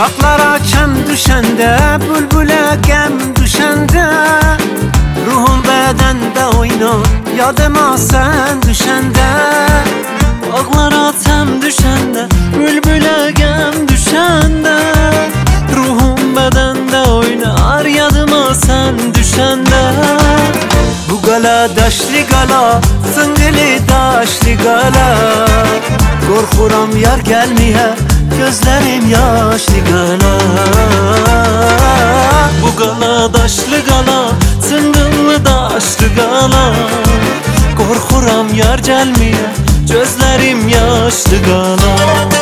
Dağlara çəm düşəndə, bülbülə qəm düşəndə, ruhum bədəndə oynar, yadıma sən düşəndə. Dağlara çəm düşəndə, bülbülə qəm düşəndə, ruhum bədəndə oynar, yadıma sən düşəndə. Bu qala daşlı qala, sıngılı daşlı qala, qorxuram yar gəlməyə, gözlerim yaşlı qala. Bu qala daşlı qala, sıngıllı daşlı qala, qorxuram yar gəlməyə, gözlerim yaşlı qala.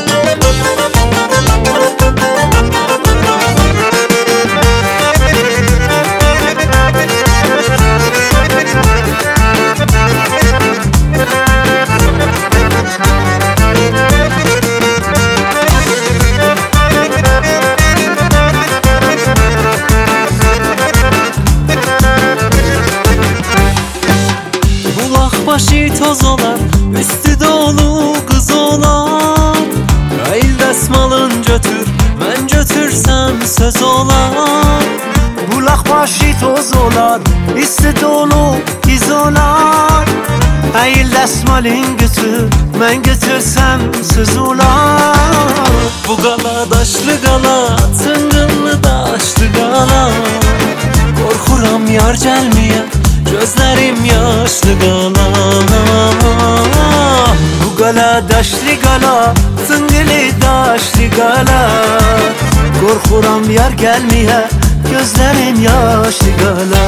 Başı toz olar, üstü dolu kız olar. Hayır dəsmalın götür, mən götürsəm söz olar. Bulaq başı toz olar, üstü dolu kız olar. Hayır dəsmalın götür, mən götürsəm söz olar. Bu qala daşlı qala, tıngıllı daşlı qala, qorxuram yar gəlməyə, gözlerim yaşlı qala. Bu qala daşlı qala, sıngılı daşlı qala, qorxuram yar gəlməyə, gözlerim yaşlı qala.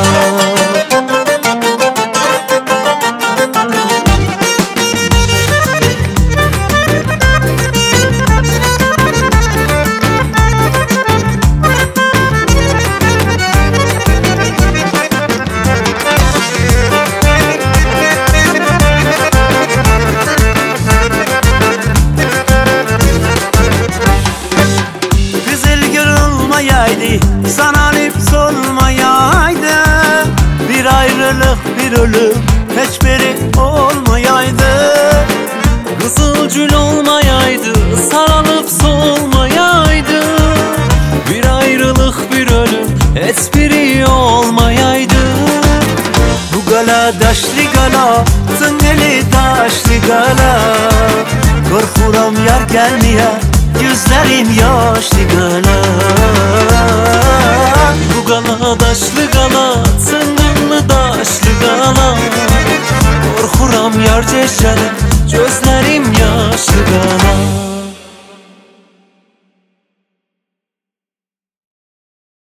Sananıp solmayaydı, bir ayrılık bir ölüm hiçbiri olmayaydı. Kızılgül olmayaydı, sarılıp solmayaydı, bir ayrılık bir ölüm hiçbiri olmayaydı. Bu qala daşlı qala, sıngılı daşlı qala, qorxuram yar gəlməyə, gözlerim yaşlı qala. Bu qala daşlı qala, sıngıllı daşlı qala, qorxuram yar keçələ, gözlerim yaşlı qala.